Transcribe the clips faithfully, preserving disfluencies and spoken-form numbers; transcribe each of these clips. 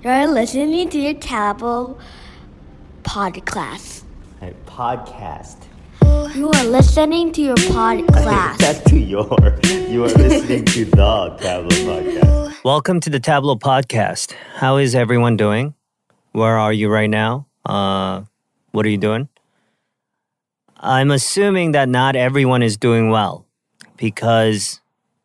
You're listening to your Tablo podcast. A podcast. You are listening to your podcast. That's to your. You are listening to the Tablo podcast. Welcome to the Tablo podcast. How is everyone doing? Where are you right now? Uh, what are you doing? I'm assuming that not everyone is doing well because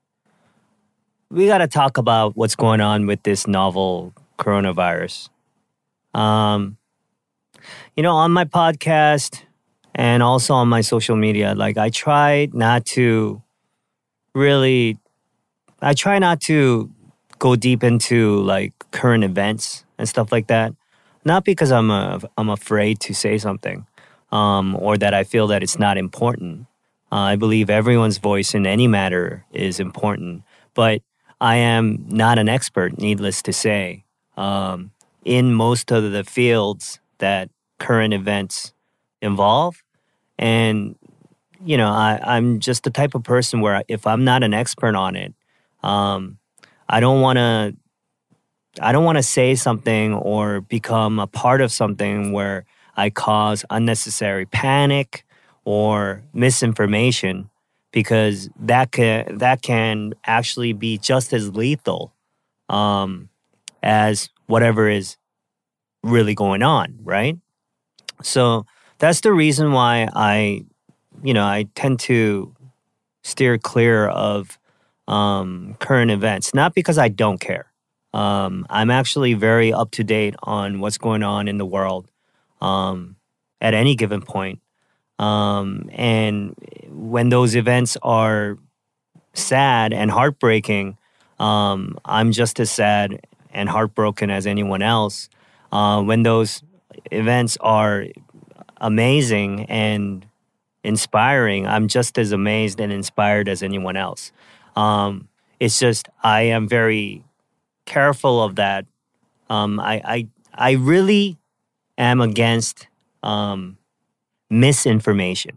we got to talk about what's going on with this novel coronavirus. Um, you know, on my podcast and also on my social media, like I try not to really, I try not to go deep into like current events and stuff like that. Not because I'm a, I'm afraid to say something um, or that I feel that it's not important. Uh, I believe everyone's voice in any matter is important, but I am not an expert, needless to say, um, in most of the fields that current events involve. And, you know, I, I'm just the type of person where if I'm not an expert on it, um, I don't want to I don't want to say something or become a part of something where I cause unnecessary panic or misinformation, because that can that can actually be just as lethal um, as whatever is really going on, right? So that's the reason why I, you know, I tend to steer clear of um, current events, not because I don't care. Um, I'm actually very up to date on what's going on in the world um, at any given point. Um, and when those events are sad and heartbreaking, um, I'm just as sad and heartbroken as anyone else. Uh, when those events are amazing and inspiring, I'm just as amazed and inspired as anyone else. Um, it's just I am very careful of that. Um, I, I I really am against um, misinformation.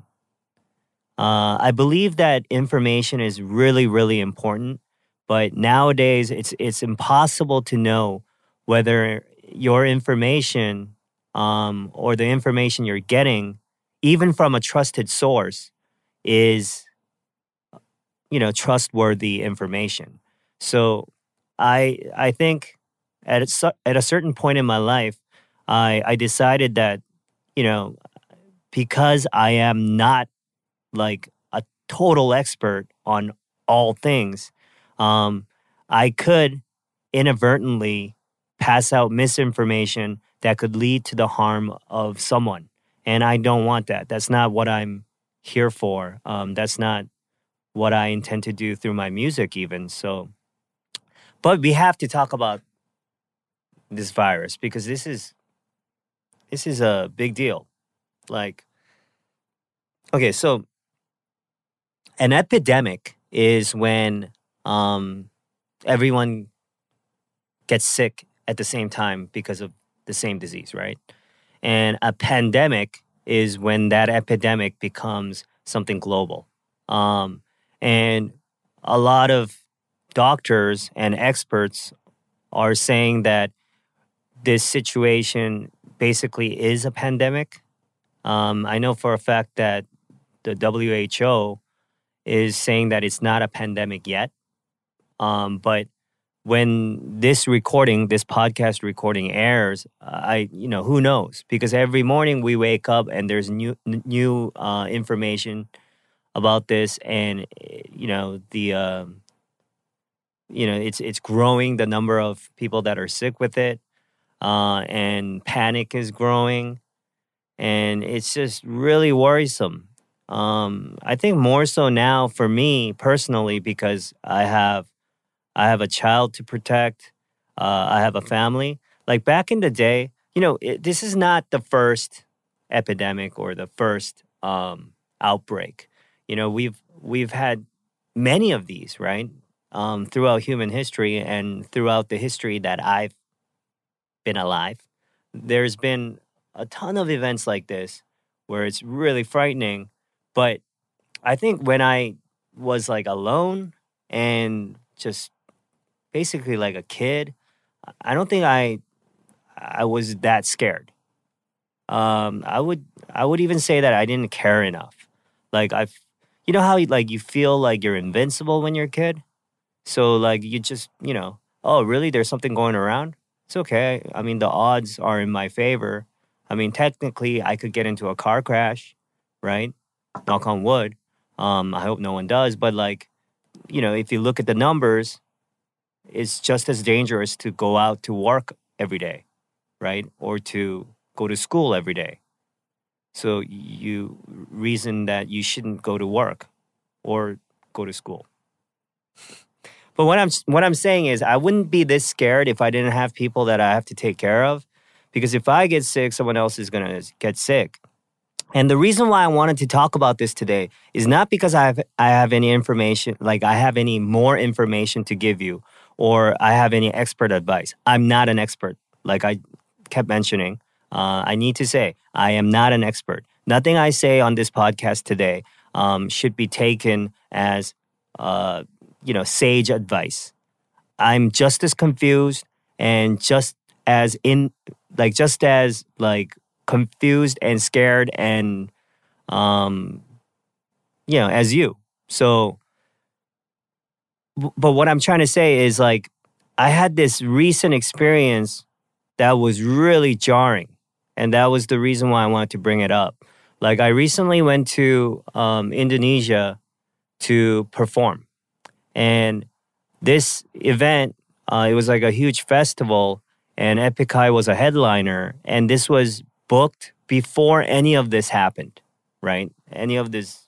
Uh, I believe that information is really, really important, but nowadays it's it's impossible to know whether your information um, or the information you're getting, even from a trusted source, is you know trustworthy information. So I I think at a, cer- at a certain point in my life, I I decided that you know because I am not like a total expert on all things, um, I could inadvertently pass out misinformation that could lead to the harm of someone, and I don't want that. That's not what I'm here for. Um, that's not what I intend to do through my music, even so. But we have to talk about this virus because this is this is a big deal. Like, okay, so an epidemic is when um, everyone gets sick at the same time because of the same disease, right? And a pandemic is when that epidemic becomes something global. Um, and a lot of doctors and experts are saying that this situation basically is a pandemic. Um, I know for a fact that the W H O is saying that it's not a pandemic yet. Um, but when this recording, this podcast recording airs, I, you know, who knows? Because every morning we wake up and there's new, new uh, information about this, and you know the, um, you know, it's it's growing the number of people that are sick with it, uh, and panic is growing, and it's just really worrisome. Um, I think more so now for me personally because I have I have a child to protect. Uh, I have a family. Like back in the day, you know, it, this is not the first epidemic or the first um, outbreak. You know, we've we've had many of these, right, um, throughout human history and throughout the history that I've been alive. There's been a ton of events like this where it's really frightening. But I think when I was like alone and just basically like a kid, I don't think I I was that scared. Um, I would I would even say that I didn't care enough. Like I've, you know how like you feel like you're invincible when you're a kid. So like you just you know, oh really? There's something going around. It's okay. I mean the odds are in my favor. I mean technically I could get into a car crash, right? Knock on wood. Um, I hope no one does. But like, you know, if you look at the numbers, it's just as dangerous to go out to work every day, right? Or to go to school every day. So you reason that you shouldn't go to work or go to school. But what I'm what I'm saying is I wouldn't be this scared if I didn't have people that I have to take care of. Because if I get sick, someone else is going to get sick. And the reason why I wanted to talk about this today is not because I have I have any information, like I have any more information to give you or I have any expert advice. I'm not an expert, like I kept mentioning. Uh, I need to say, I am not an expert. Nothing I say on this podcast today um, should be taken as, uh, you know, sage advice. I'm just as confused and just as in, like, just as like confused and scared and, um, you know, as you. So, but what I'm trying to say is like, I had this recent experience that was really jarring. And that was the reason why I wanted to bring it up. Like I recently went to um, Indonesia to perform. And this event, uh, it was like a huge festival and Epic High was a headliner. And this was booked before any of this happened, right? Any of this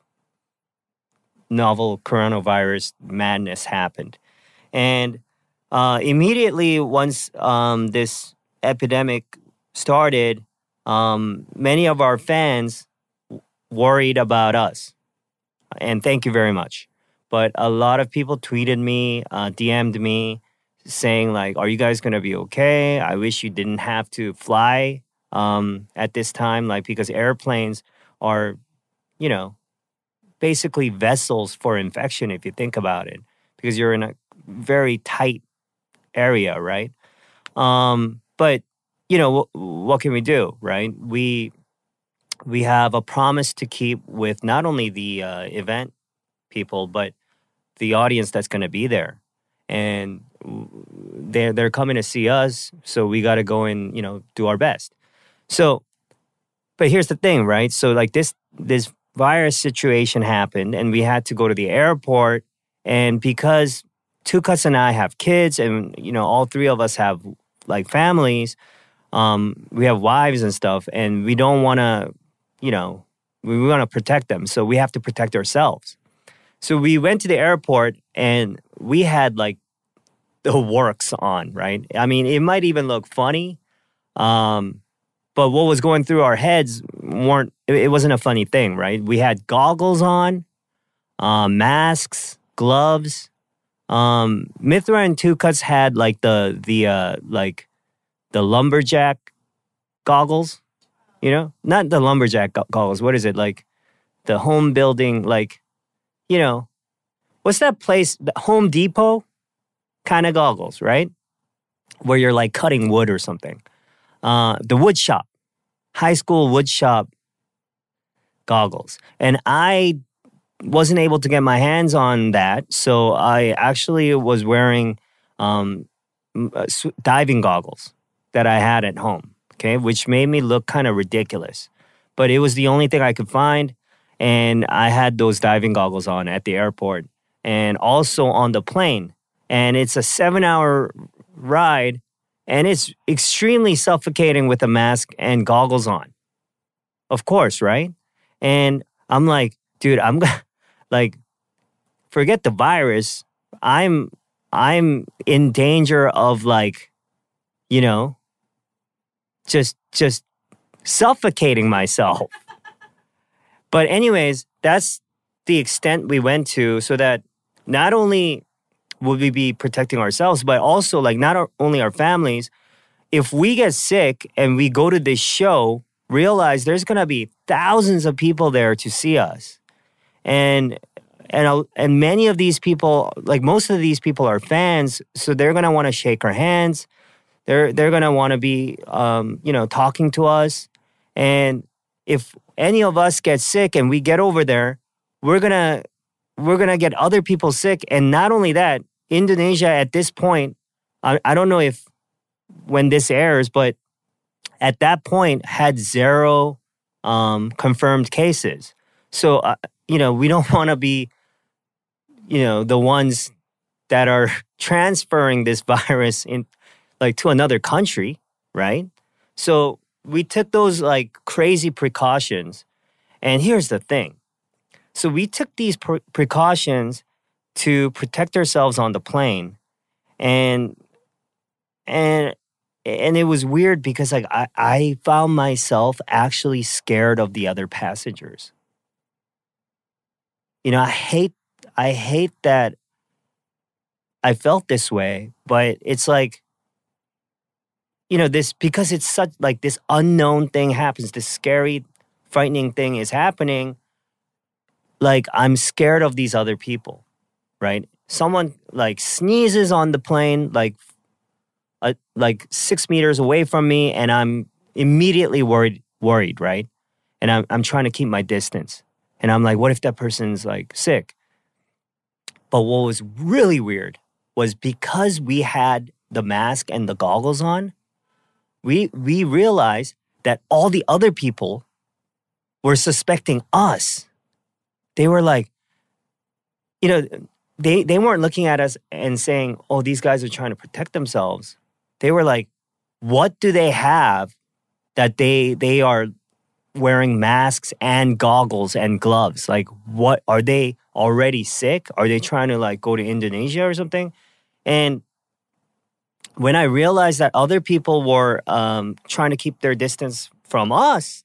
novel coronavirus madness happened. And uh, immediately once um, this epidemic started, Um, many of our fans w- worried about us. And thank you very much. But a lot of people tweeted me, uh, D M'd me, saying like, are you guys going to be okay? I wish you didn't have to fly um, at this time. Like, because airplanes are, you know, basically vessels for infection if you think about it. Because you're in a very tight area, right? Um, but you know, what, what can we do, right? We we have a promise to keep with not only the uh, event people, but the audience that's going to be there. And they're, they're coming to see us, so we got to go and, you know, do our best. So, but here's the thing, right? So like this, this virus situation happened and we had to go to the airport. And because Tukas and I have kids and, you know, all three of us have like families, Um, we have wives and stuff, and we don't want to, you know, we, we want to protect them. So we have to protect ourselves. So we went to the airport, and we had like the works on, right? I mean, it might even look funny, um, but what was going through our heads weren't. It, it wasn't a funny thing, right? We had goggles on, uh, masks, gloves. Um, Mithra and Tukas had like the the uh, like. the lumberjack goggles, you know, not the lumberjack go- goggles. What is it? Like the home building, like, you know, what's that place? The Home Depot kind of goggles, right? Where you're like cutting wood or something. Uh, the wood shop, high school wood shop goggles. And I wasn't able to get my hands on that. So I actually was wearing um, diving goggles that I had at home, okay, which made me look kind of ridiculous. But it was the only thing I could find, and I had those diving goggles on at the airport and also on the plane. And it's a seven-hour ride, and it's extremely suffocating with a mask and goggles on. Of course, right? And I'm like, dude, I'm like, forget the virus. I'm I'm in danger of like, you know, just just suffocating myself. But anyways, that's the extent we went to, so that not only will we be protecting ourselves, but also like not our, only our families. If we get sick and we go to this show, realize there's gonna be thousands of people there to see us, and and and many of these people, like most of these people, are fans, so they're gonna want to shake our hands. They're they're gonna want to be, um, you know, talking to us. And if any of us get sick and we get over there, we're gonna we're gonna get other people sick. And not only that, Indonesia at this point, I, I don't know if when this airs, but at that point had zero um, confirmed cases. So, uh, you know, we don't want to be, you know, the ones that are transferring this virus in like to another country, right? So we took those like crazy precautions. And here's the thing. So we took these pre- precautions to protect ourselves on the plane. And and and it was weird because like I, I found myself actually scared of the other passengers. You know, I hate I hate that I felt this way, but it's like, you know, this because it's such like this unknown thing happens, this scary, frightening thing is happening. Like I'm scared of these other people, right? Someone like sneezes on the plane, like uh, like six meters away from me, and I'm immediately worried, worried, right? And I'm I'm trying to keep my distance, and I'm like, what if that person's like sick? But what was really weird was because we had the mask and the goggles on, we we realized that all the other people were suspecting us. They were like, you know, they, they weren't looking at us and saying, oh, these guys are trying to protect themselves. They were like, what do they have that they they are wearing masks and goggles and gloves? Like, what, are they already sick? Are they trying to like go to Indonesia or something? And when I realized that other people were um, trying to keep their distance from us,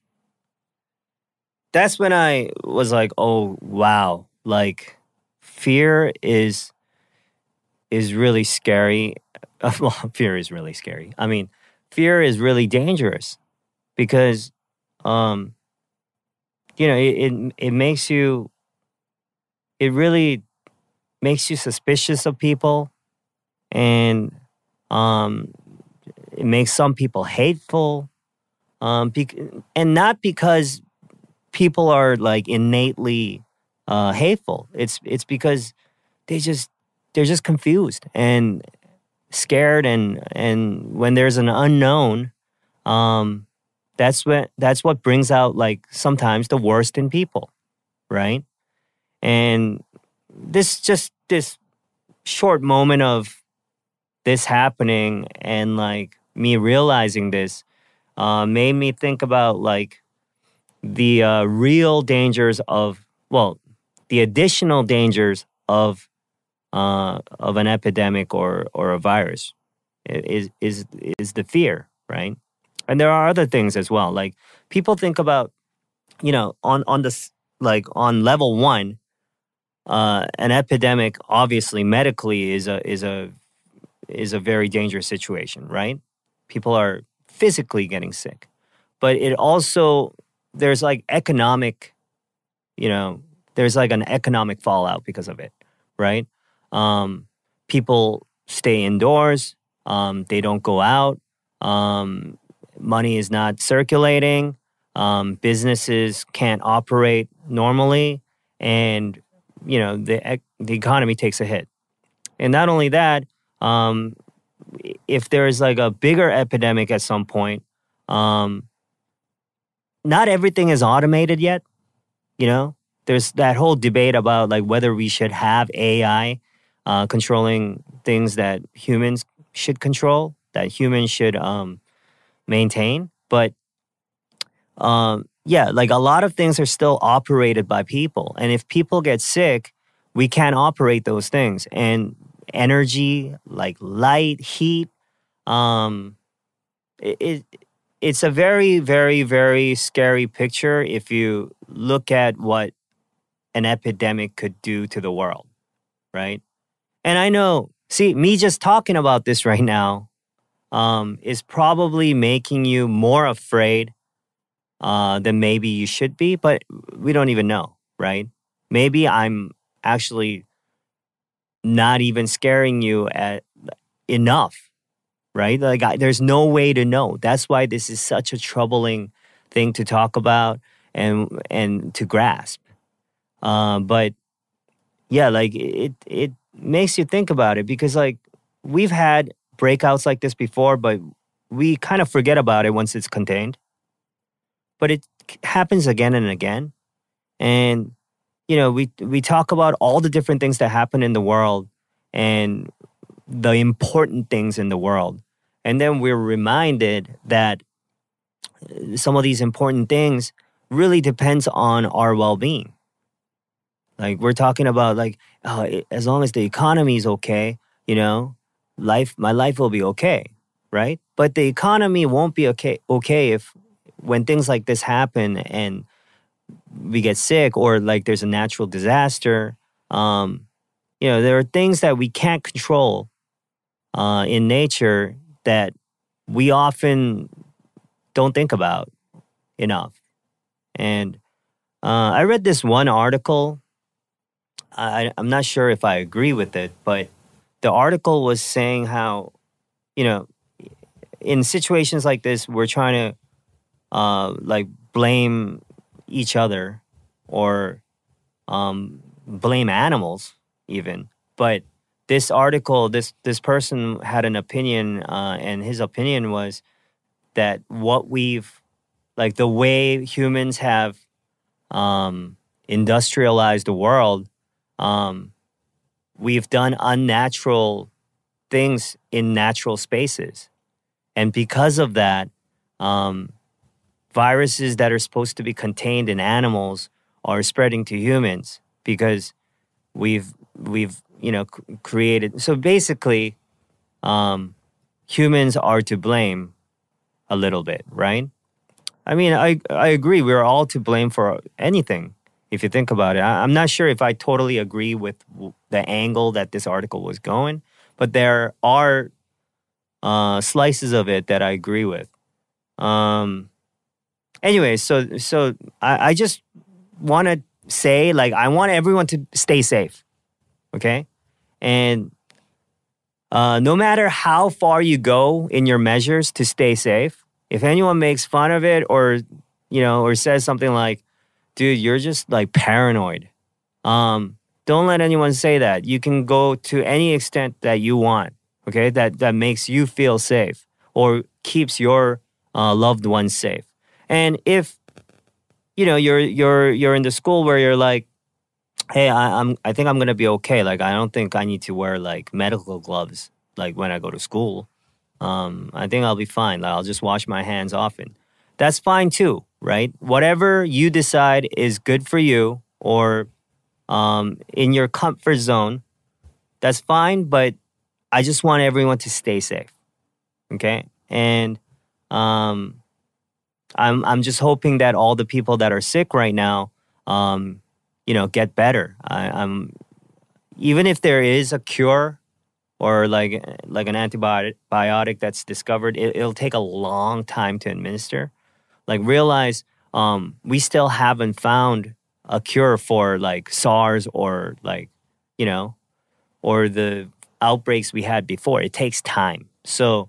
that's when I was like, oh, wow. Like, fear is is really scary. Well, fear is really scary. I mean, fear is really dangerous because, um, you know, it, it it makes you, it really makes you suspicious of people, and um, it makes some people hateful, um, bec- and not because people are like innately uh, hateful. It's it's because they just they're just confused and scared, and and when there's an unknown, um, that's what that's what brings out like sometimes the worst in people, right? And this just this short moment of this happening and like me realizing this uh, made me think about like the uh, real dangers of, well, the additional dangers of uh, of an epidemic or or a virus is is is the fear, right? And there are other things as well. Like people think about, you know, on on this like on level one, uh, an epidemic obviously medically is a is a is a very dangerous situation, right? People are physically getting sick, but it also there's like economic, you know, there's like an economic fallout because of it, right? Um, people stay indoors, um, they don't go out, um, money is not circulating, um, businesses can't operate normally, and you know the ec- the economy takes a hit. And not only that, um, if there's like a bigger epidemic at some point, um, not everything is automated yet. You know, there's that whole debate about like whether we should have A I uh, controlling things that humans should control, that humans should um, maintain. But um, yeah, like a lot of things are still operated by people. And if people get sick, we can't operate those things. And energy, like light, heat, um, it, it it's a very, very, very scary picture if you look at what an epidemic could do to the world, right? And I know, see, me just talking about this right now um, is probably making you more afraid uh, than maybe you should be, but we don't even know, right? Maybe I'm actually not even scaring you at enough, right? Like I, there's no way to know. That's why this is such a troubling thing to talk about and and to grasp. Uh, but yeah, like it it makes you think about it because like we've had breakouts like this before, but we kind of forget about it once it's contained. But it happens again and again, and you know we we talk about all the different things that happen in the world and the important things in the world, and then we're reminded that some of these important things really depends on our well-being. Like we're talking about like uh, as long as the economy is okay, you know, life my life will be okay, right? But the economy won't be okay okay if when things like this happen and we get sick or like there's a natural disaster. Um, you know, there are things that we can't control uh, in nature that we often don't think about enough. And uh, I read this one article. I, I'm not sure if I agree with it, but the article was saying how, you know, in situations like this, we're trying to uh, like blame each other or um, blame animals even. But this article, this this person had an opinion, uh, and his opinion was that what we've like the way humans have um, industrialized the world. Um, we've done unnatural things in natural spaces. And because of that, um, viruses that are supposed to be contained in animals are spreading to humans because we've, we've you know, c- created. So basically, um, humans are to blame a little bit, right? I mean, I, I agree. We're all to blame for anything. If you think about it, I, I'm not sure if I totally agree with w- the angle that this article was going, but there are uh, slices of it that I agree with. Um, anyway, so so I, I just want to say, like, I want everyone to stay safe, okay? And uh, no matter how far you go in your measures to stay safe, if anyone makes fun of it or you know or says something like, dude, you're just like paranoid. Um, don't let anyone say that. You can go to any extent that you want, okay? That that makes you feel safe or keeps your uh, loved ones safe. And if you know you're you're you're in the school where you're like, hey, I, I'm I think I'm gonna be okay. Like I don't think I need to wear like medical gloves like when I go to school. Um, I think I'll be fine. Like, I'll just wash my hands often. That's fine too, right? Whatever you decide is good for you or um, in your comfort zone, that's fine. But I just want everyone to stay safe, okay? And um, I'm I'm just hoping that all the people that are sick right now, um, you know, get better. I, I'm even if there is a cure or like like an antibiotic that's discovered, it, it'll take a long time to administer. Like realize um, we still haven't found a cure for like SARS or like you know or the outbreaks we had before. It takes time, so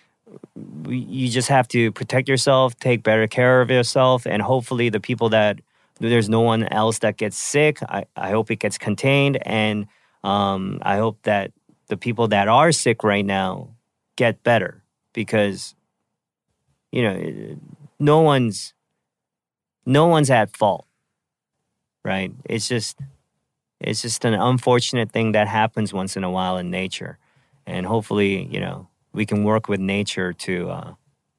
we, you just have to protect yourself, take better care of yourself, and hopefully the people that there's no one else that gets sick. I, I hope it gets contained, and um, I hope that the people that are sick right now get better because, you know, no one's no one's at fault, right? It's just it's just an unfortunate thing that happens once in a while in nature, and hopefully, you know, we can work with nature to uh,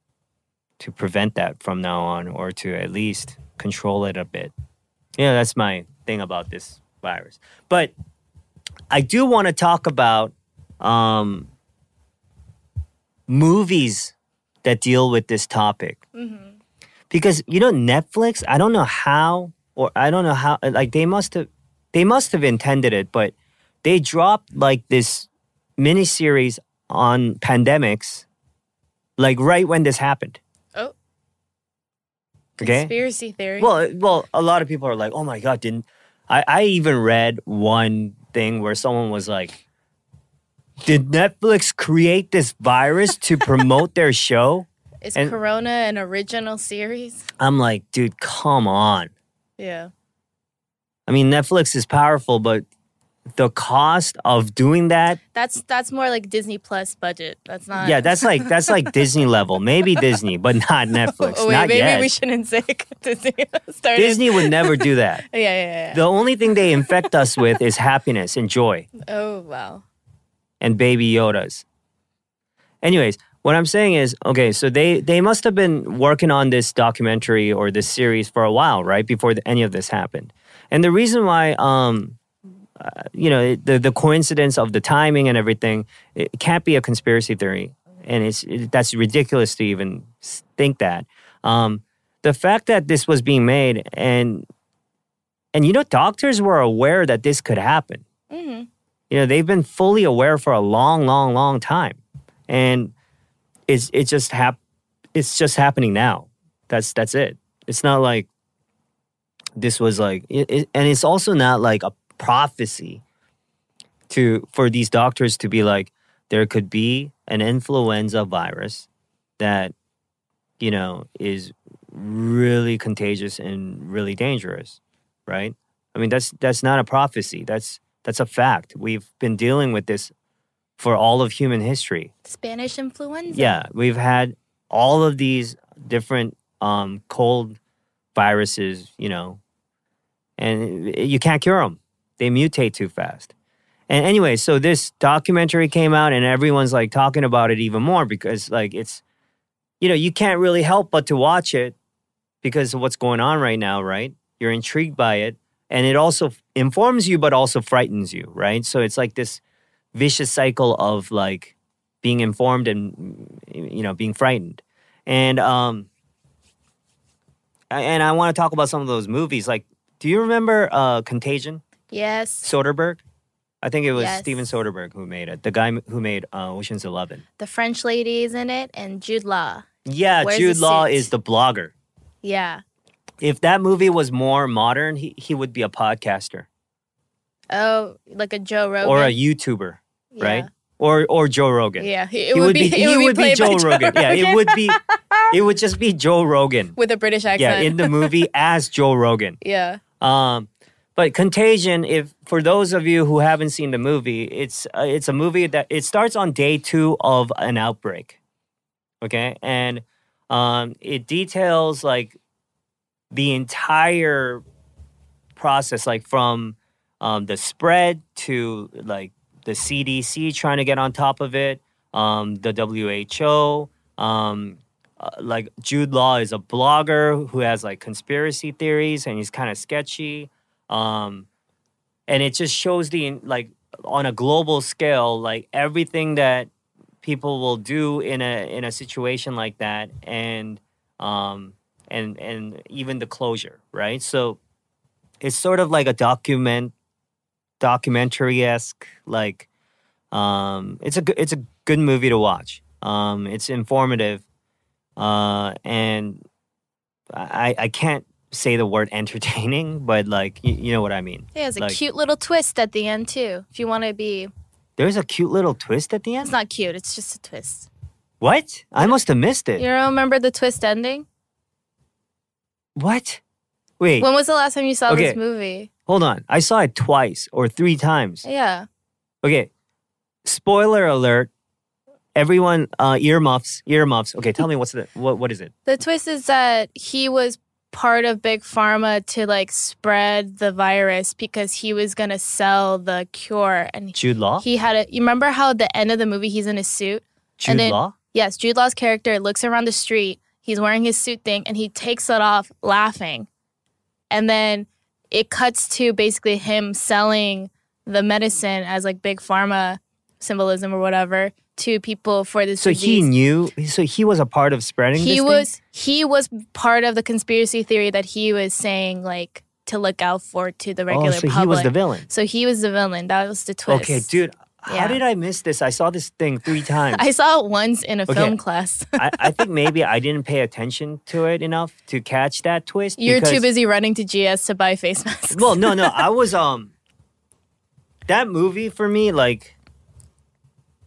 to prevent that from now on, or to at least control it a bit. Yeah, that's my thing about this virus. But I do want to talk about um, movies that deal with this topic. Mm-hmm. Because, you know, Netflix, I don't know how, or I don't know how, like they must have, they must have intended it, but they dropped like this miniseries on pandemics, like right when this happened. Oh. Okay. Conspiracy theory. Well, well, a lot of people are like, "Oh my God!" Didn't I? I even read one thing where someone was like, did Netflix create this virus to promote their show? Is And- Corona an original series? I'm like, dude, come on. Yeah. I mean, Netflix is powerful, but the cost of doing that, That's that's more like Disney Plus budget. That's not. yeah, that's like that's like Disney level. Maybe Disney, but not Netflix. Oh, wait, not maybe yet. we shouldn't say Disney started. Disney would never do that. Yeah, yeah, yeah. The only thing they infect us with is happiness and joy Oh, wow. and baby Yodas. Anyways, what I'm saying is, okay, so they they must have been working on this documentary or this series for a while, right? Before the, any of this happened. And the reason why, um, uh, you know, it- the the coincidence of the timing and everything, it can't be a conspiracy theory, and it's it, that's ridiculous to even s- think that. Um, the fact that this was being made, and and you know, doctors were aware that this could happen. Hmm. You know, they've been fully aware for a long, long, long time, and it's it just hap- it's just happening now. That's that's it. It's not like this was like, it, it, and it's also not like a prophecy to for these doctors to be like, there could be an influenza virus that, you know, is really contagious and really dangerous, right? I mean, that's that's not a prophecy. That's that's a fact. We've been dealing with this for all of human history. Spanish influenza. Yeah, we've had all of these different um, cold viruses, you know, and you can't cure them. They mutate too fast. And anyway, so this documentary came out and everyone's like talking about it even more because like it's, you know, you can't really help but to watch it because of what's going on right now, right? You're intrigued by it. And it also informs you, but also frightens you, right? So it's like this vicious cycle of like being informed and, you know, being frightened. And, um, and I want to talk about some of those movies. Like, do you remember uh, Contagion? Yes. Soderbergh? I think it was Yes. Steven Soderbergh who made it. The guy who made uh, Ocean's Eleven. The French lady is in it, and Jude Law. Yeah, Wears Jude a Law suit. is the blogger. Yeah. If that movie was more modern, he, he would be a podcaster Oh, like a Joe Rogan. or a YouTuber, Yeah. right? Or or Joe Rogan. Yeah, it, He would be, it he would be played by Joe Rogan. Yeah, it would be it would just be Joe Rogan. with a British accent. Yeah, in the movie as Joe Rogan. yeah. Um, but Contagion, if for those of you who haven't seen the movie, it's uh, it's a movie that it starts on day two of an outbreak. Okay, and um, it details like the entire process, like from um, the spread to like the C D C trying to get on top of it, um, the W H O. Um, uh, like Jude Law is a blogger who has like conspiracy theories and he's kind of sketchy. Um, and it just shows the like on a global scale, like everything that people will do in a in a situation like that, and um, and and even the closure, right? So it's sort of like a document documentary-esque, like um, it's a good it's a good movie to watch. Um, it's informative, uh, and I I can't say the word entertaining, but like you, you know what I mean. Yeah, it's a Like, cute little twist at the end too. If you want to be, There's a cute little twist at the end. it's not cute. It's just a twist. What? I must have missed it. You don't remember the twist ending? What? Wait, When was the last time you saw Okay. this movie? hold on. I saw it twice or three times. Yeah. Okay. Spoiler alert. Everyone, uh, earmuffs, earmuffs. Okay, tell me what's the what? What is it? The twist is that he was part of Big Pharma to like spread the virus because he was gonna sell the cure, and Jude Law. he had a. You remember how at the end of the movie he's in a suit? Jude and then- Law. Yes, Jude Law's character looks around the street. He's wearing his suit thing, and he takes it off, laughing, and then it cuts to basically him selling the medicine as like Big Pharma symbolism or whatever to people for this So he disease. knew. So he was a part of spreading. he this thing? was he was part of the conspiracy theory that he was saying like to look out for to the regular Oh, so public. he was the villain. So he was the villain. That was the twist. Okay, dude. How Yeah. did I miss this? I saw this thing three times. I saw it once in a Okay. film class. I, I think maybe I didn't pay attention to it enough to catch that twist. You're too because- busy running to G S to buy face masks. Well, no, no. I was um. That movie for me, like,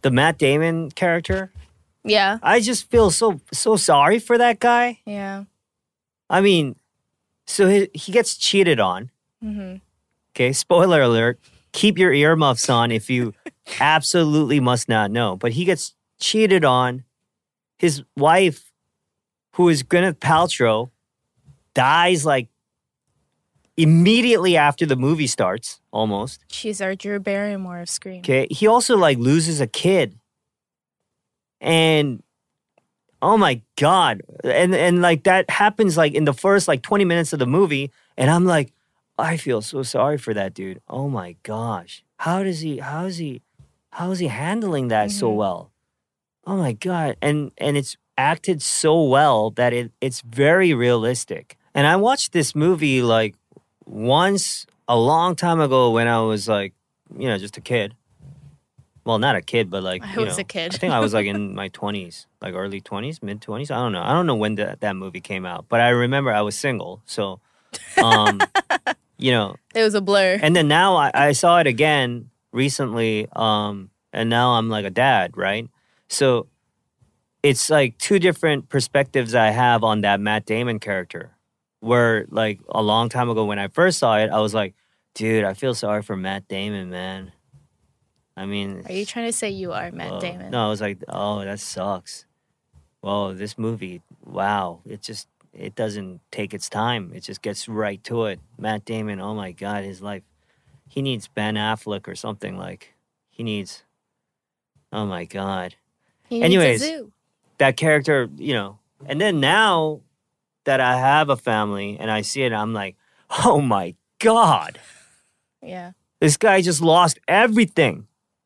the Matt Damon character. Yeah. I just feel so so sorry for that guy. Yeah. I mean, so he, he gets cheated on. Mm-hmm. Okay, spoiler alert. Keep your earmuffs on if you absolutely must not know. But he gets cheated on. His wife, who is Gwyneth Paltrow, dies like immediately after the movie starts, almost. She's our Drew Barrymore of Scream. Okay, he also like loses a kid. And oh my God. And and like that happens like in the first like twenty minutes of the movie. And I'm like, I feel so sorry for that dude. Oh my gosh. How does he how is he how is he handling that so Mm-hmm. well? Oh my God. And and it's acted so well that it it's very realistic. And I watched this movie like once a long time ago when I was like, you know, just a kid. Well, not a kid, but like, I you was know, a kid. I think I was like in my twenties, like early twenties, mid twenties. I don't know. I don't know when that that movie came out, but I remember I was single. So, um, you know, It was a blur. and then now I, I saw it again recently, um, and now I'm like a dad, right? So it's like two different perspectives I have on that Matt Damon character. Where like a long time ago when I first saw it, I was like, dude, I feel sorry for Matt Damon, man. I mean, Are you trying to say you are Matt well, Damon? No, I was like, oh, that sucks. Well, this movie, wow, it just it doesn't take its time. It just gets right to it. Matt Damon, oh my God, his life. He needs Ben Affleck or something like. He needs. Oh my God, He needs anyways. a zoo. that character, you know. And then now that I have a family and I see it, I'm like, oh my God, Yeah. this guy just lost everything.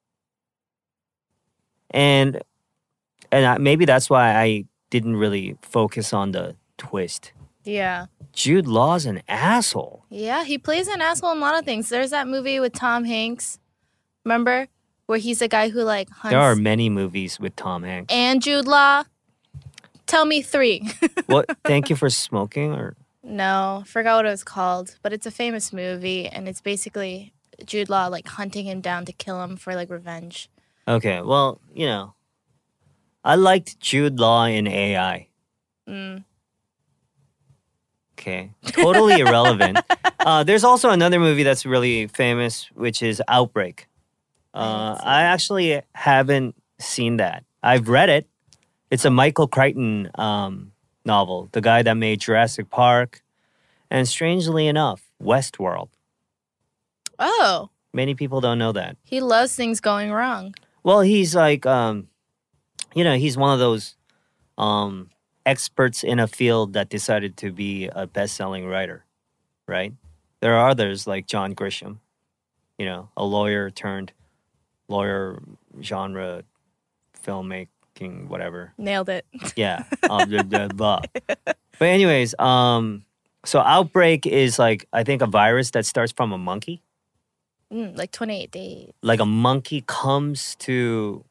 And and I, maybe that's why I didn't really focus on the twist. Yeah. Jude Law's an asshole. Yeah. He plays an asshole in a lot of things. There's that movie with Tom Hanks. Remember? Where he's the guy who like hunts. There are many movies with Tom Hanks. And Jude Law. Tell me three. What? Thank you for smoking, or No, forgot what it was called, but it's a famous movie, and it's basically Jude Law like hunting him down to kill him for like revenge. okay. Well, you know, I liked Jude Law in A I. Mm. Okay, totally irrelevant. Uh, there's also another movie that's really famous, which is Outbreak. Uh, I actually haven't seen that. I've read it. It's a Michael Crichton um, novel, the guy that made Jurassic Park, and strangely enough, Westworld. Oh, Many people don't know that. he loves things going wrong. Well, he's like, um, you know, he's one of those um, experts in a field that decided to be a best-selling writer, right? There are others like John Grisham, you know, a lawyer turned lawyer genre filmmaking, whatever. Nailed it. Yeah. um, blah, blah, blah. But anyways, um, so Outbreak is like, I think a virus that starts from a monkey. Mm, like twenty-eight days. Like a monkey comes to,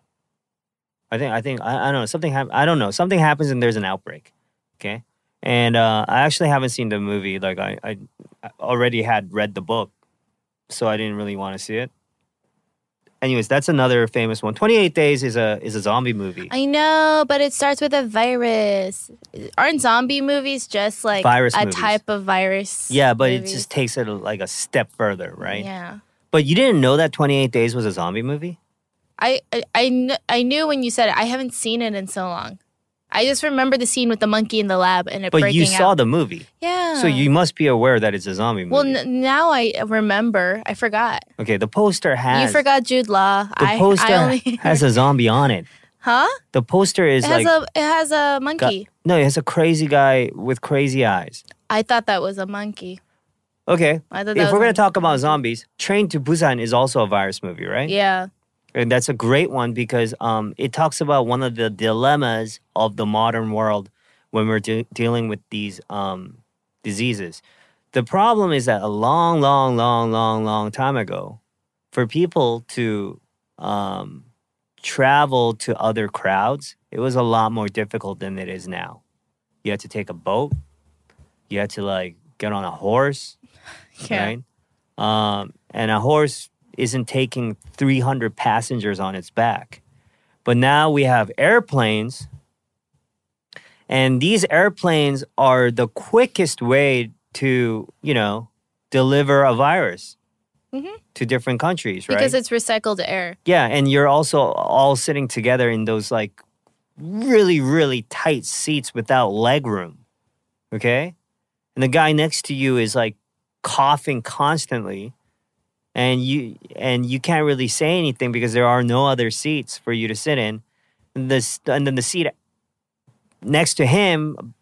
I think, I think, I, I don't know, something hap- I don't know, something happens and there's an outbreak. Okay. And uh, I actually haven't seen the movie. Like I, I I already had read the book, so I didn't really want to see it. Anyways, that's another famous one. twenty-eight Days is a is a zombie movie. I know, but it starts with a virus. Aren't zombie movies just like Virus a movies. type of virus? Yeah, but movies? it just takes it like a step further, right? Yeah. But you didn't know that twenty-eight Days was a zombie movie? I, I, I, kn- I knew when you said it. I haven't seen it in so long. I just remember the scene with the monkey in the lab and it But breaking you saw out. the movie. Yeah. So you must be aware that it's a zombie movie. Well, n- now I remember. I forgot. okay, the poster has You forgot Jude Law. the I, poster I only has a zombie on it. huh? The poster is It has like a it has a monkey. no, it has a crazy guy with crazy eyes. I thought that was a monkey. Okay. I thought If that was we're a- going to talk about zombies, Train to Busan is also a virus movie, right? Yeah. And that's a great one because um, it talks about one of the dilemmas of the modern world when we're de- dealing with these um, diseases. The problem is that a long, long, long, long, long time ago, for people to um, travel to other crowds, it was a lot more difficult than it is now. You had to take a boat. You had to like get on a horse. Yeah. Right? Um, and a horse isn't taking three hundred passengers on its back. But now we have airplanes. And these airplanes are the quickest way to, you know, deliver a virus Mhm. to different countries, right? Because it's recycled air. Yeah, and you're also all sitting together in those like really, really tight seats without leg room. Okay? And the guy next to you is like coughing constantly. And you and you can't really say anything because there are no other seats for you to sit in. And this and then the seat next to him,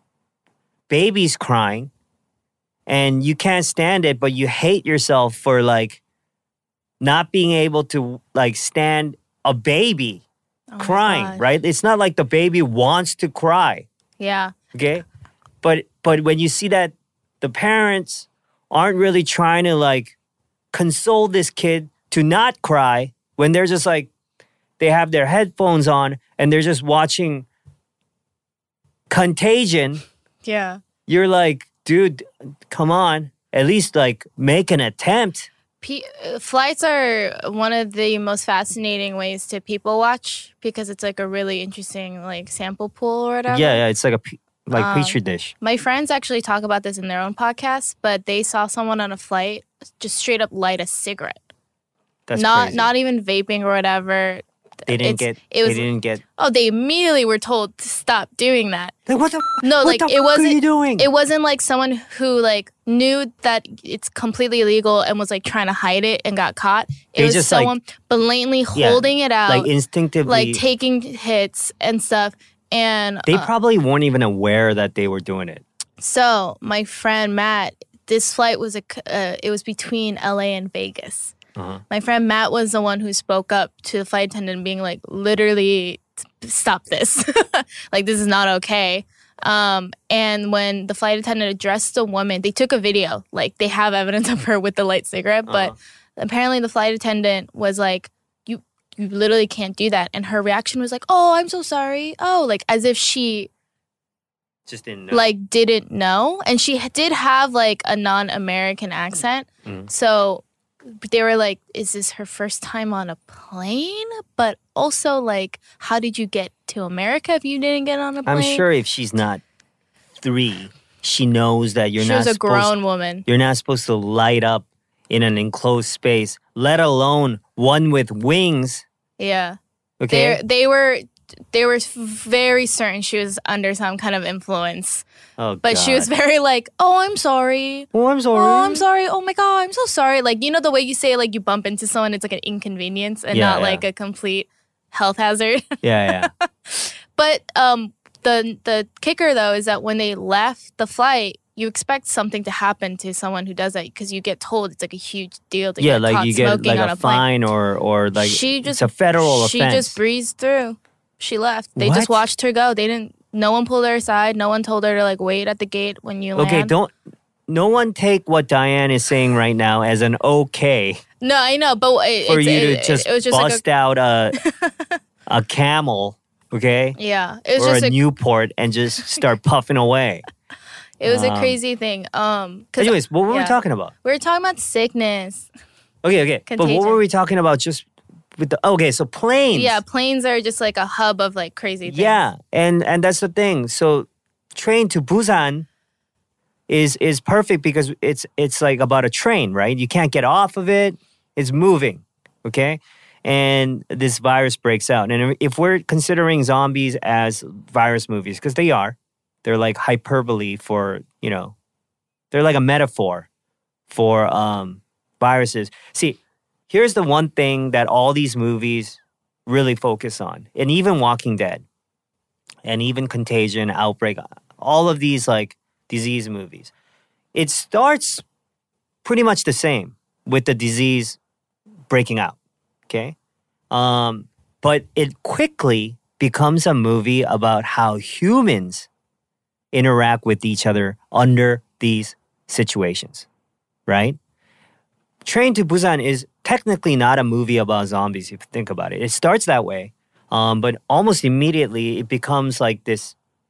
baby's crying, and you can't stand it, but you hate yourself for like not being able to like stand a baby Oh my crying, God. right? It's not like the baby wants to cry, Yeah. okay? But but when you see that the parents aren't really trying to like console this kid to not cry when they're just like they have their headphones on and they're just watching Contagion, Yeah. you're like, dude, come on. At least like make an attempt. P- uh, flights are one of the most fascinating ways to people watch because it's like a really interesting like sample pool or whatever. Yeah, yeah, it's like a pe- like Um, petri dish. My friends actually talk about this in their own podcast, but they saw someone on a flight just straight up light a cigarette. That's not crazy. not even vaping or whatever. they didn't it's- get. it was- they didn't get. Oh, they immediately were told to stop doing that. Like what the? No, what like the it fuck wasn't. are you doing? It wasn't like someone who like knew that it's completely illegal and was like trying to hide it and got caught. It They was just, like- someone blatantly Yeah, holding it out, like instinctively. like taking hits and stuff. And they uh, probably weren't even aware that they were doing it. so my friend Matt, this flight was a c- uh, it was between L A and Vegas. Uh-huh. My friend Matt was the one who spoke up to the flight attendant, being like, literally, stop this. Like, this is not okay. Um, and when the flight attendant addressed the woman, they took a video. Like, they have evidence of her with the light cigarette. But Uh-huh. apparently, the flight attendant was like, you, you literally can't do that. And her reaction was like, oh, I'm so sorry. Oh, like, as if she Just didn't know. like didn't know. And she ha- did have like a non-American accent. Mm. So they were like, is this her first time on a plane? But also like, how did you get to America if you didn't get on a plane? I'm sure if she's not three, she knows that you're she not was a supposed. grown woman. You're not supposed to light up in an enclosed space, let alone one with wings. Yeah. Okay. They they were they were very certain she was under some kind of influence. Oh, But she was God. very like, oh, I'm sorry. Oh, I'm sorry. Oh, I'm sorry. Oh my God, I'm so sorry. Like, you know, the way you say, like, you bump into someone, it's like an inconvenience and Yeah, not yeah. like a complete health hazard. Yeah, yeah. But um, the the kicker, though, is that when they left the flight, you expect something to happen to someone who does that because you get told it's like a huge deal to yeah, get like caught you get smoking like on a, a, plane. fine or or like She it's just- a federal She offense. just breezed through. She left. They What? just watched her go. They didn't. No one pulled her aside. No one told her to like wait at the gate when you land. Okay, don't. No one take what Diane is saying right now as an okay No, I know, but it, for it's, you to it, just, it was just like a bust out a a camel, okay, yeah. It was or just a a Newport and just start puffing away. It was a Um, crazy thing. Um, 'cause Anyways, what were we yeah. talking about? we were talking about sickness. Okay, okay, but what Contagion. were we talking about? Just with the okay, so planes. Yeah, planes are just like a hub of like crazy things. Yeah, and and that's the thing. So, train to Busan is is perfect because it's it's like about a train, right? You can't get off of it. It's moving, okay? And this virus breaks out. And if we're considering zombies as virus movies, because they are, they're like hyperbole for, you know, they're like a metaphor for um, viruses. See, here's the one thing that all these movies really focus on, and even Walking Dead, and even Contagion, Outbreak, all of these like disease movies. It starts pretty much the same with the disease breaking out, okay? Um, but it quickly becomes a movie about how humans interact with each other under these situations, right? Train to Busan is technically not a movie about zombies, if you think about it. It starts that way, um, but almost immediately it becomes like this.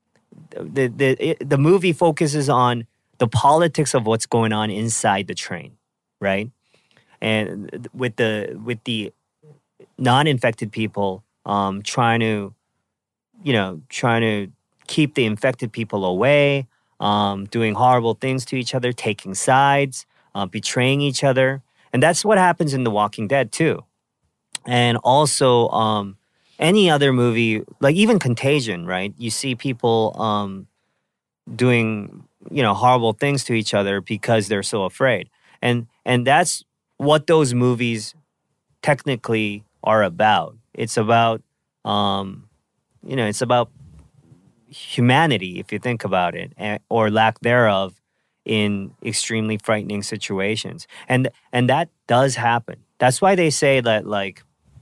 The the it, the movie focuses on the politics of what's going on inside the train, right? And with the with the non-infected people um, trying to, you know, trying to keep the infected people away, um, doing horrible things to each other, taking sides, uh, betraying each other. And that's what happens in The Walking Dead, too. And also, um, any other movie, like even Contagion, right? You see people um, doing, you know, horrible things to each other because they're so afraid. And and that's what those movies technically are about. It's about, um, you know, it's about humanity, if you think about it, and, or lack thereof in extremely frightening situations. And and that does happen. That's why they say that, like,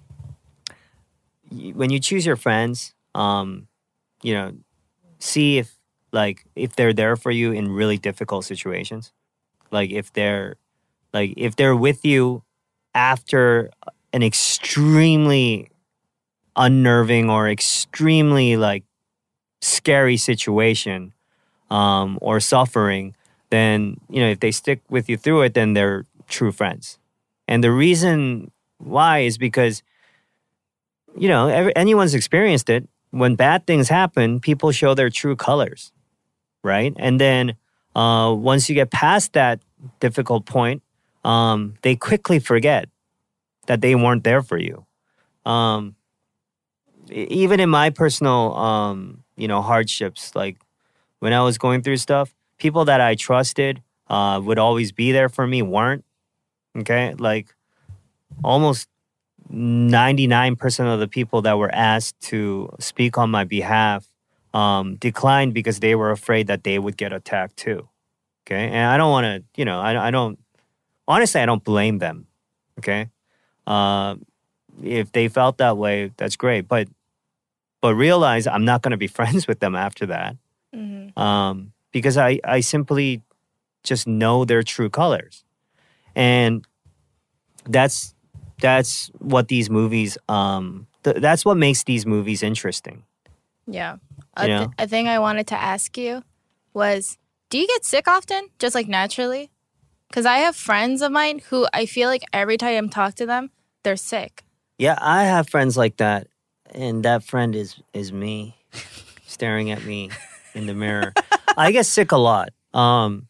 y- when you choose your friends, um, you know, see if, like, if they're there for you in really difficult situations. Like, if they're, like, if they're with you after an extremely unnerving or extremely, like, scary situation, um, or suffering, then, you know, if they stick with you through it, then they're true friends. And the reason why is because, you know, every, anyone's experienced it. When bad things happen, people show their true colors, right? And then uh, once you get past that difficult point, um, they quickly forget that they weren't there for you. Um, e- even in my personal, um, you know, hardships, like when I was going through stuff, people that I trusted uh, would always be there for me weren't. Okay, like almost ninety-nine percent of the people that were asked to speak on my behalf um, declined because they were afraid that they would get attacked too. Okay, and I don't want to, you know, I, I don't, honestly, I don't blame them. Okay, uh, if they felt that way, that's great. But but realize I'm not going to be friends with them after that, Mm-hmm. um, because I I simply just know their true colors, and that's that's what these movies um th- that's what makes these movies interesting. Yeah. You A, th- know? a thing I wanted to ask you was, do you get sick often, just like naturally? Because I have friends of mine who I feel like every time I talk to them, they're sick. Yeah, I have friends like that, and that friend is is me staring at me in the mirror. I get sick a lot. Um,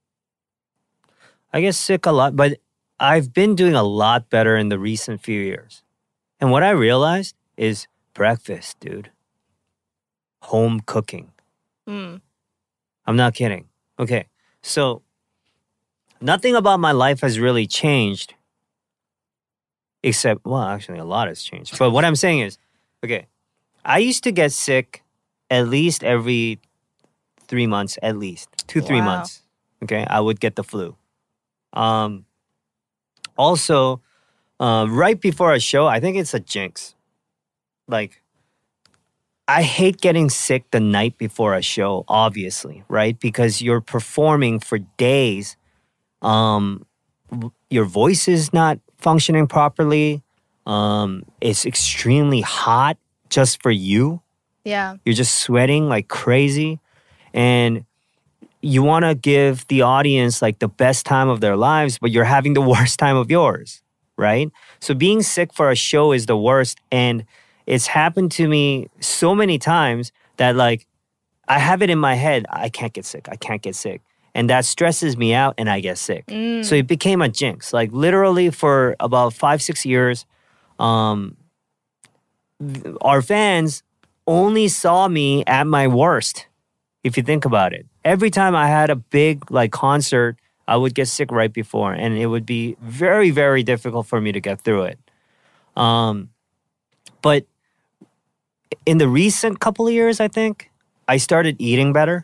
I get sick a lot, but I've been doing a lot better in the recent few years. And what I realized is breakfast, dude. Home cooking. Mm. I'm not kidding. Okay, so nothing about my life has really changed, except, well, actually, a lot has changed. But what I'm saying is, okay, I used to get sick at least every three months, at least two, three Wow. months. Okay, I would get the flu. Um, also, uh, right before a show, I think it's a jinx. Like, I hate getting sick the night before a show, obviously, right? Because you're performing for days. Um, w- your voice is not functioning properly. Um, it's extremely hot just for you. Yeah. You're just sweating like crazy. And you want to give the audience like the best time of their lives, but you're having the worst time of yours, right? So being sick for a show is the worst. And it's happened to me so many times that, like, I have it in my head, I can't get sick, I can't get sick. And that stresses me out and I get sick. Mm. So it became a jinx. Like, literally for about five, six years, um, th- our fans only saw me at my worst, if you think about it. Every time I had a big, like, concert, I would get sick right before, and it would be very, very difficult for me to get through it. Um, but in the recent couple of years, I think, I started eating better.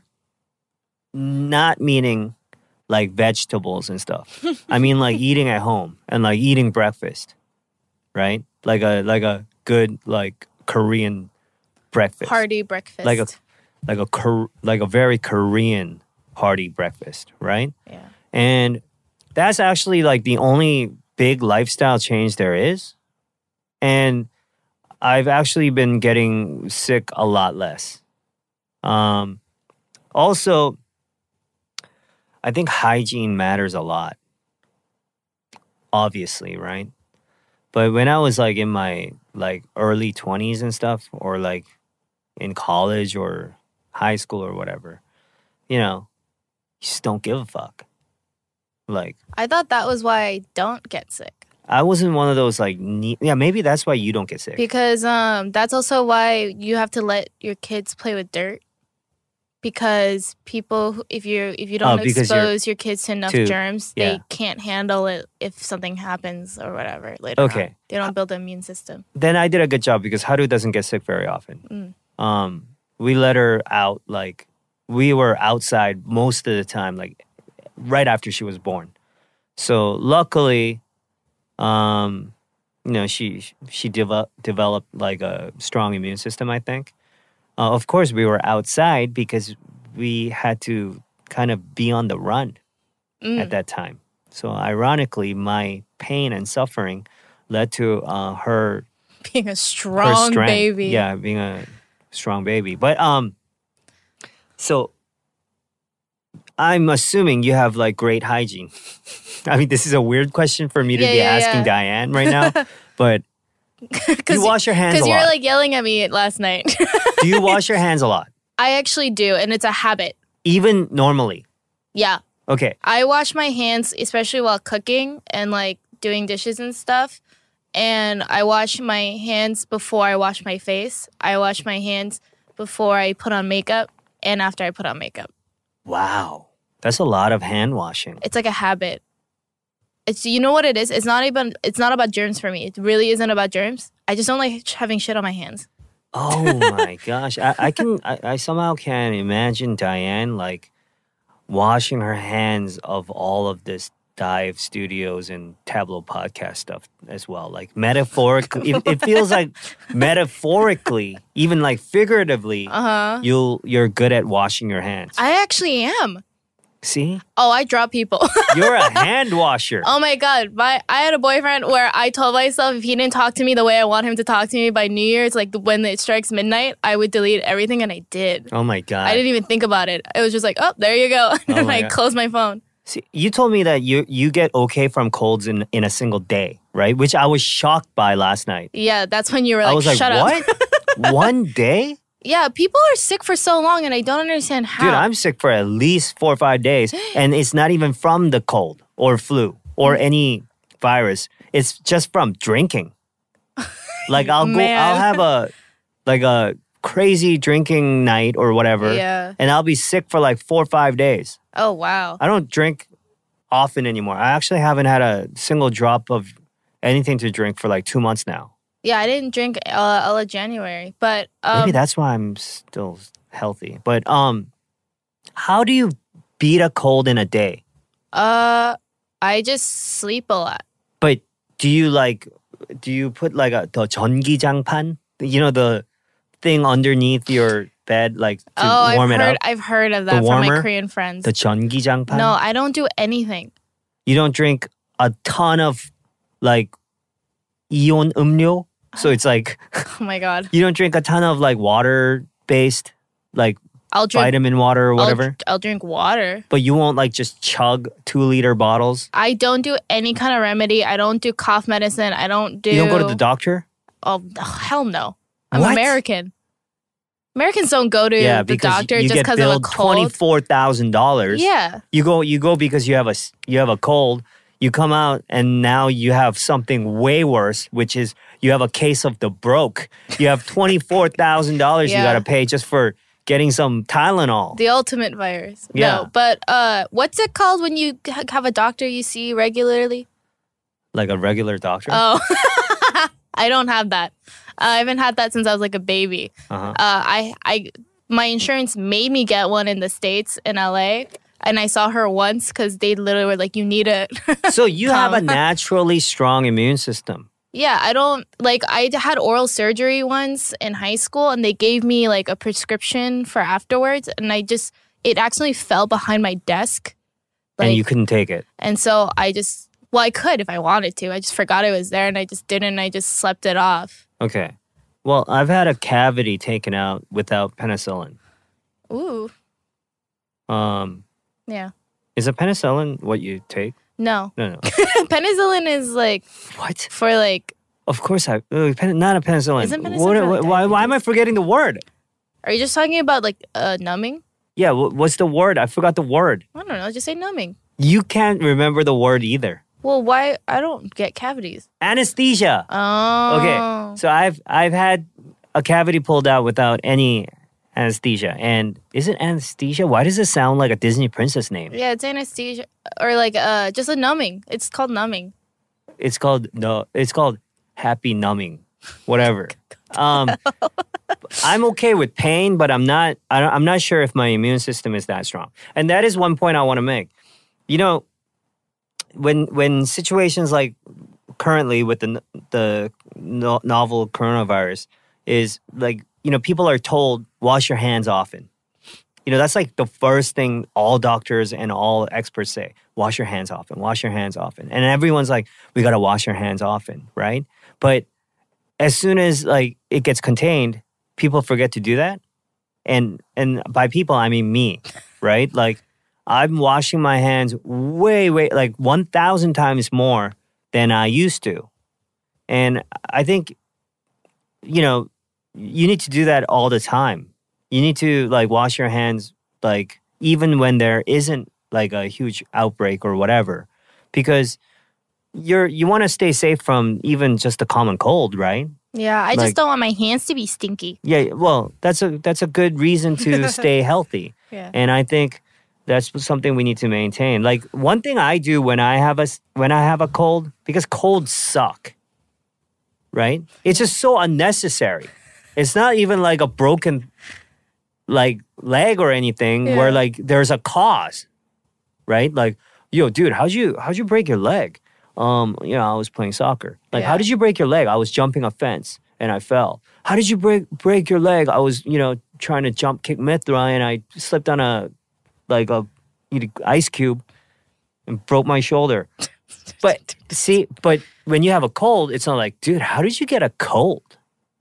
Not meaning like vegetables and stuff. I mean like eating at home and like eating breakfast, right? Like a like a good like Korean breakfast. Hearty breakfast. Like a like a Kor- like a very Korean hearty breakfast, right? yeah. And that's actually like the only big lifestyle change there is. And I've actually been getting sick a lot less. Um, also, I think hygiene matters a lot, obviously, right? But when I was like in my like early twenties and stuff, or like in college or high school or whatever, you know, you just don't give a fuck. Like, I thought that was why I don't get sick. I wasn't one of those like, ne- yeah, maybe that's why you don't get sick. Because um, that's also why you have to let your kids play with dirt. Because people, who- if you if you don't Oh, because you're- expose your kids to enough to- germs, yeah. they can't handle it if something happens or whatever later Okay. on. They don't build an immune system. Then I did a good job because Haru doesn't get sick very often. Mm. Um, we let her out, like, we were outside most of the time, like, right after she was born. So luckily, um, you know, she she developed developed like a strong immune system, I think. Uh, of course, we were outside because we had to kind of be on the run Mm. at that time. So ironically, my pain and suffering led to uh, her Being a her strong strength. baby. Yeah, being a strong baby. But um, so I'm assuming you have like great hygiene. I mean, this is a weird question for me to Yeah, be yeah, asking yeah. Diane right now, but you wash your hands a Because you lot. were like yelling at me last night. Do you wash your hands a lot? I actually do, and it's a habit. Even normally? Yeah. Okay. I wash my hands, especially while cooking and like doing dishes and stuff. And I wash my hands before I wash my face. I wash my hands before I put on makeup and after I put on makeup. Wow. That's a lot of hand washing. It's like a habit. It's you know what it is? It's not even it's not about germs for me. It really isn't about germs. I just don't like having shit on my hands. Oh my gosh. I, I can I, I somehow can imagine Diane like washing her hands of all of this Dive Studios and Tableau podcast stuff as well. Like metaphorically it, it feels like metaphorically, even like figuratively, Uh-huh. you'll you're good at washing your hands. I actually am. See? Oh, I drop people. You're a hand washer. Oh my god, my I had a boyfriend where I told myself if he didn't talk to me the way I want him to talk to me by New Year's, like when it strikes midnight, I would delete everything, and I did. Oh my god. I didn't even think about it. It was just like, oh, there you go, and Oh my I God. closed my phone. See, you told me that you you get okay from colds in in a single day, right? Which I was shocked by last night. Yeah, that's when you were I like, was like, shut up. what? One day? Yeah, people are sick for so long, and I don't understand how. Dude, I'm sick for at least four or five days, and it's not even from the cold or flu or Mm. any virus. It's just from drinking. Like I'll go, Man. I'll have a like a crazy drinking night or whatever, Yeah. and I'll be sick for like four or five days. Oh wow. I don't drink often anymore. I actually haven't had a single drop of anything to drink for like two months now. Yeah, I didn't drink uh, all of January, but um, Maybe that's why I'm still healthy. But um, how do you beat a cold in a day? uh, I just sleep a lot. But do you like, do you put like a the 전기장판? You know, the thing underneath your bed, like to oh, warm I've it heard. up? I've heard of that from warmer? my Korean friends. The 전기장판? No, I don't do anything. You don't drink a ton of like 이온 음료? So it's like, Oh my god. you don't drink a ton of like water-based, like I'll drink vitamin water or I'll- whatever? I'll, drink water. But you won't like just chug two-liter bottles? I don't do any kind of remedy. I don't do cough medicine. I don't do. You don't go to the doctor? Oh hell no! I'm What? American. Americans don't go to Yeah, the because doctor you just get because of a billed cold. twenty-four thousand dollars. Yeah, You go you go because you have a s- you have a cold. You come out and now you have something way worse, which is you have a case of the broke. You have twenty-four thousand dollars you Yeah. got to pay just for getting some Tylenol. the ultimate virus. Yeah. No, but uh, what's it called when you ha- have a doctor you see regularly? Like a regular doctor. Oh, I don't have that. I haven't had that since I was like a baby. Uh-huh. Uh, I, I, my insurance made me get one in the States in L A, and I saw her once because they literally were like, "You need it." So you have a Come. naturally strong immune system. Yeah, I don't like. I had oral surgery once in high school, and they gave me like a prescription for afterwards, and I just it actually fell behind my desk, like, and you couldn't take it. and so I just well, I could if I wanted to. I just forgot it was there, and I just didn't. And I just slept it off. Okay. Well, I've had a cavity taken out without penicillin. Ooh, Um, yeah. is a penicillin what you take? No, No, no. penicillin is like What? for like Of course, I uh, pen, not a penicillin. Isn't penicillin What- for, like, why, why am I diabetes? forgetting the word? Are you just talking about like uh, numbing? Yeah, wh- what's the word? I forgot the word. I don't know. Just say numbing. You can't remember the word either. Well, why? I don't get cavities. Anesthesia. Oh. Okay, so I've I've had a cavity pulled out without any anesthesia. And is it anesthesia? Why does it sound like a Disney princess name? Yeah, it's anesthesia or like uh just a numbing. It's called numbing. It's called no. It's called happy numbing, whatever. Um, I'm okay with pain, but I'm not. I don't, I'm not sure if my immune system is that strong. And that is one point I want to make. You know, when when situations like currently with the the no, novel coronavirus is like, you know, people are told wash your hands often. You know, that's like the first thing all doctors and all experts say. Wash your hands often, wash your hands often. And everyone's like, we got to wash our hands often, right? But as soon as like it gets contained, people forget to do that. And and by people, I mean me, right? Like I'm washing my hands way, way, like one thousand times more than I used to. And I think, you know, you need to do that all the time. You need to like wash your hands, like even when there isn't like a huge outbreak or whatever, because you're you want to stay safe from even just a common cold, right? Yeah, I Like- just don't want my hands to be stinky. Yeah, well, that's a that's a good reason to stay healthy, Yeah. and I think that's something we need to maintain. Like one thing I do when I have a s- when I have a cold, because colds suck, right? It's just so unnecessary. It's not even like a broken like leg or anything where Yeah. like there's a cause, right? Like, yo, dude, how'd you how'd you break your leg? Um, you know, I was playing soccer. Like, how Yeah. did you break your leg? I was jumping a fence and I fell. How did you break break your leg? I was, you know, trying to jump kick Mithra and I slipped on a like a you know, ice cube and broke my shoulder. But see, but when you have a cold, it's not like, dude, how did you get a cold?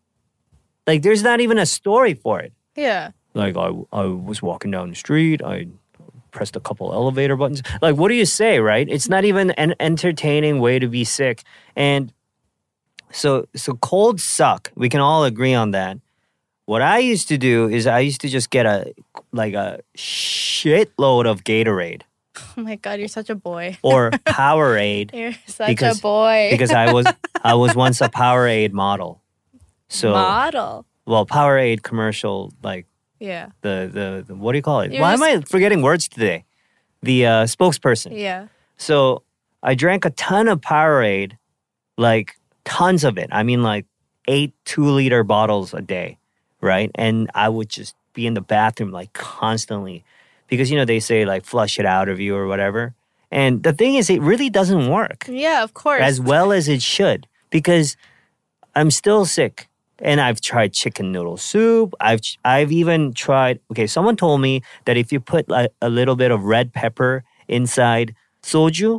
Like, there's not even a story for it. Yeah. Like, I, I was walking down the street, I pressed a couple elevator buttons. Like, what do you say, right? It's not even an entertaining way to be sick. And so, so colds suck. We can all agree on that. What I used to do is I used to just get a like a shitload of Gatorade Oh my God, you're such a boy. or Powerade You're such Because- a boy. because I was I was once a Powerade model. So Model. well, Powerade commercial, like Yeah. the the, the what do you call it? You're Why just- am I forgetting words today? The uh, spokesperson. Yeah. So I drank a ton of Powerade, like tons of it. I mean, like eight two liter bottles a day, right? And I would just be in the bathroom like constantly because, you know, they say like flush it out of you or whatever. And the thing is, it really doesn't work Yeah, of course. as well as it should because I'm still sick. And I've tried chicken noodle soup. I've I've even tried. Okay, someone told me that if you put like a little bit of red pepper inside soju.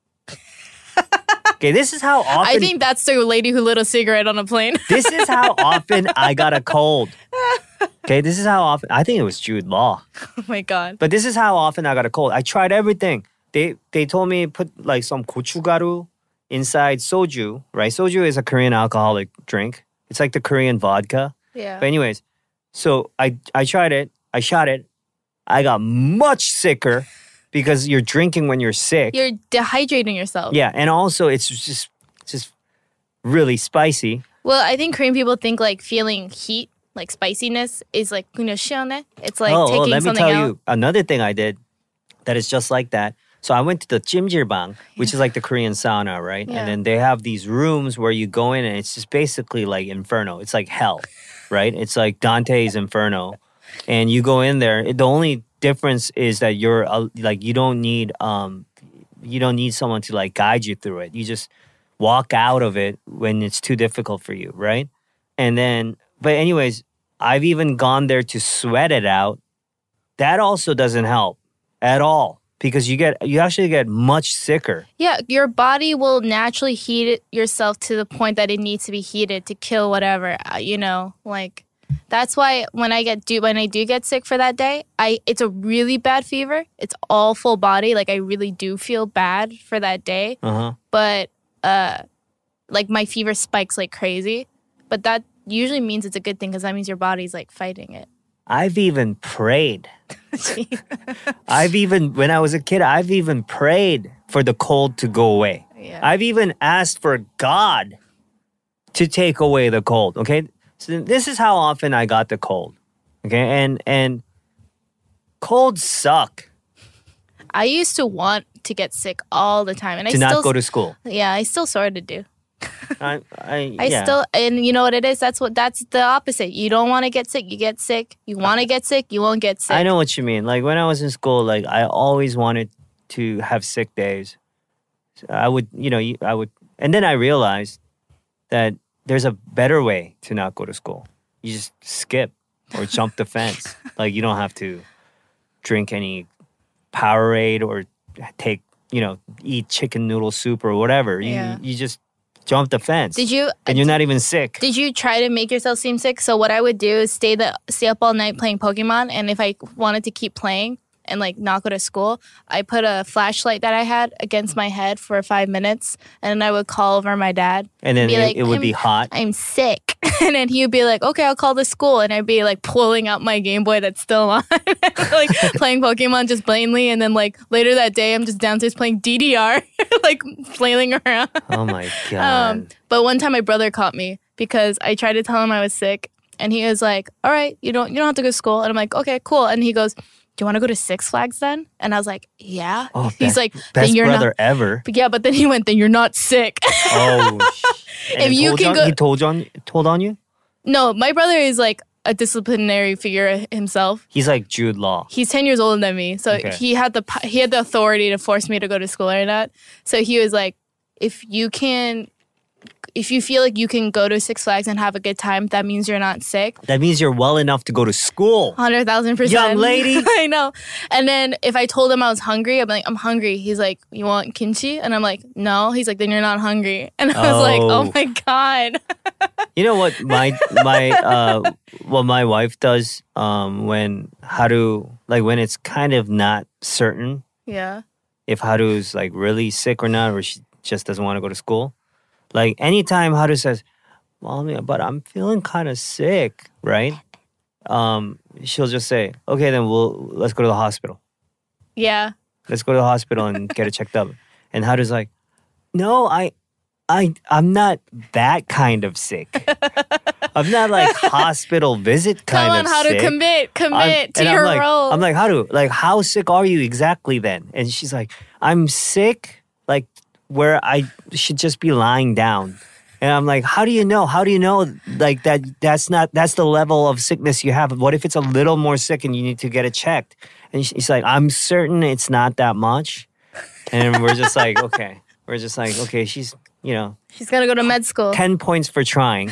Okay, this is how often. I think that's the lady who lit a cigarette on a plane. this is how often I got a cold. Okay, this is how often. I think it was Jude Law, Oh my God. but this is how often I got a cold. I tried everything. They they told me put like some gochugaru inside soju. Right, soju is a Korean alcoholic drink. It's like the Korean vodka. Yeah. But anyways, so I I tried it. I shot it. I got much sicker because you're drinking when you're sick. You're dehydrating yourself. Yeah, and also it's just it's just really spicy. Well, I think Korean people think like feeling heat, like spiciness, is like 그냥 시원해. It's like oh, taking oh, let me something tell out. you another thing I did that is just like that. So I went to the Jimjirbang, which is like the Korean sauna, right? Yeah. And then they have these rooms where you go in and it's just basically like inferno. It's like hell, right? It's like Dante's Inferno. And you go in there. The only difference is that you're uh, like you don't need um you don't need someone to like guide you through it. You just walk out of it when it's too difficult for you, right? And then but anyways, I've even gone there to sweat it out. That also doesn't help at all because you get you actually get much sicker. Yeah, your body will naturally heat it yourself to the point that it needs to be heated to kill whatever. uh, You know, like that's why when I get do when I do get sick for that day, I it's a really bad fever. It's all full body. Like I really do feel bad for that day. Uh-huh. But uh, like my fever spikes like crazy. But that usually means it's a good thing because that means your body's like fighting it. I've even prayed. I've even, when I was a kid, I've even prayed for the cold to go away. Yeah. I've even asked for God to take away the cold, okay? So this is how often I got the cold, okay? And and colds suck. I used to want to get sick all the time. And to I not still, go to school. Yeah, I still sort of do. I, I, I yeah. still, and you know what it is? That's what, that's the opposite. You don't want to get sick, you get sick. You want to get sick, you won't get sick. I know what you mean. Like when I was in school, like I always wanted to have sick days. So I would, you know, I would, and then I realized that there's a better way to not go to school. You just skip or jump the fence. Like you don't have to drink any Powerade or take, you know, eat chicken noodle soup or whatever. You, Yeah. you just jump the fence. Did you? And you're not even sick. Did you try to make yourself seem sick? So what I would do is stay the stay up all night playing Pokemon, and if I wanted to keep playing and like not go to school, I put a flashlight that I had against my head for five minutes, and then I would call over my dad. And then be it, like, it would I'm, be hot. I'm sick, and then he would be like, "Okay, I'll call the school," and I'd be like pulling out my Game Boy that's still on, like playing Pokemon just blatantly, and then like later that day, I'm just downstairs playing D D R, like flailing around. Oh my God. Um, but one time my brother caught me because I tried to tell him I was sick, and he was like, "All right, you don't you don't have to go to school." And I'm like, "Okay, cool." And he goes, "Do you want to go to Six Flags then?" And I was like, "Yeah." Oh, He's best, like, best "Then you're brother not." ever. But yeah, but then he went, "Then you're not sick." Oh, sh- and If he you told can on, go- he told on told on you. No, my brother is like a disciplinary figure himself. He's like Jude Law. He's ten years older than me, so Okay. he had the p- he had the authority to force me to go to school or not. So he was like, "If you can." If you feel like you can go to Six Flags and have a good time, that means you're not sick. That means you're well enough to go to school. Hundred thousand percent, Young lady. I know. And then if I told him I was hungry, I'm like, I'm hungry. He's like, you want kimchi? And I'm like, no. He's like, then you're not hungry. And I was like, Oh. oh my god. You know what my my uh what my wife does um when Haru, like when it's kind of not certain Yeah. if Haru's like really sick or not, or she just doesn't want to go to school. Like anytime Haru says, "Mommy, but I'm feeling kind of sick," right? Um, she'll just say, "Okay, then we'll let's go to the hospital. Yeah. Let's go to the hospital and get it checked up." And Haru's like, "No, I, I, I'm not that kind of sick. I'm not like hospital visit kind Come on, of how sick. to commit, commit I'm- to and I'm your like, role. I'm like, Haru, like, how sick are you exactly then?" And she's like, "I'm sick, like, where I should just be lying down." And I'm like, how do you know? How do you know, like, that that's not, that's the level of sickness you have? What if it's a little more sick and you need to get it checked? And she's like, I'm certain it's not that much. And we're just like, okay. We're just like, okay, she's, you know, She's gonna go to med school. ten points for trying.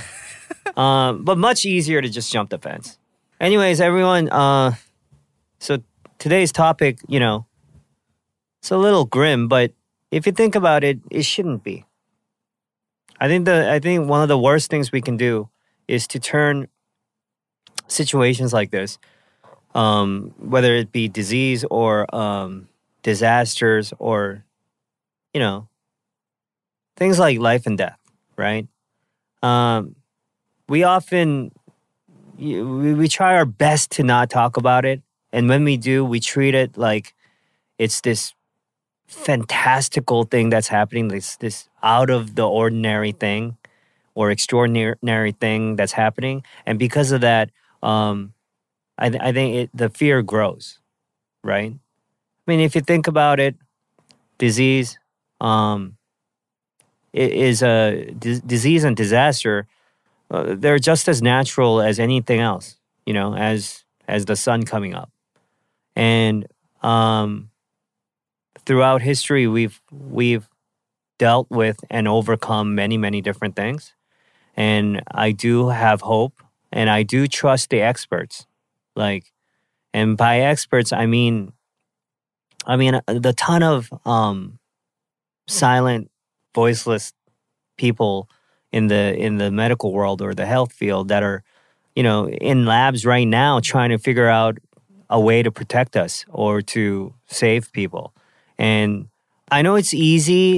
um, but much easier to just jump the fence. Anyways, everyone, uh, so today's topic, you know, it's a little grim, but if you think about it, it shouldn't be. I think the I think one of the worst things we can do is to turn situations like this, um, whether it be disease or um, disasters or, you know, things like life and death, right? Um, we often we, we try our best to not talk about it, and when we do, we treat it like it's this fantastical thing that's happening, this this out of the ordinary thing or extraordinary thing that's happening, and because of that, um, I th- I think it, the fear grows, right? I mean, if you think about it, disease, um, i- is a d- disease and disaster. Uh, they're just as natural as anything else, you know, as as the sun coming up, and um. Throughout history, we've we've dealt with and overcome many, many different things. And I do have hope, and I do trust the experts. Like, and by experts, I mean, I mean the ton of um, silent, voiceless people in the in the medical world or the health field that are, you know, in labs right now trying to figure out a way to protect us or to save people. And I know it's easy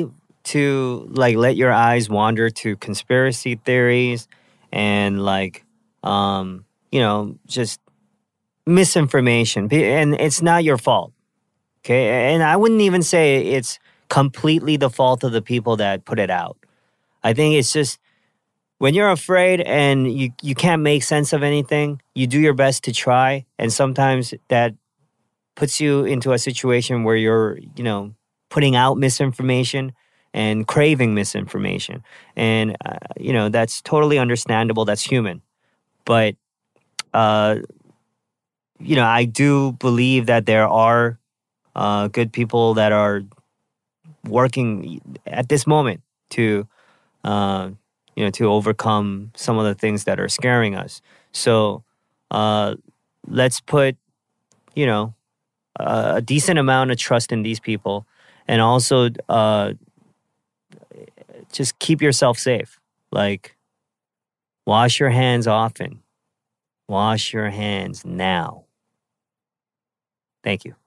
to like let your eyes wander to conspiracy theories and like um you know just misinformation. Pe- and it's not your fault, okay? And I wouldn't even say it's completely the fault of the people that put it out. I think it's just when you're afraid and you you can't make sense of anything, you do your best to try, and sometimes that puts you into a situation where you're, you know, putting out misinformation and craving misinformation. And, uh, you know, that's totally understandable. That's human. But, uh, you know, I do believe that there are uh, good people that are working at this moment to, uh, you know, to overcome some of the things that are scaring us. So uh, let's put, you know, a decent amount of trust in these people, and also uh, just keep yourself safe. Like, wash your hands often. Wash your hands now. Thank you.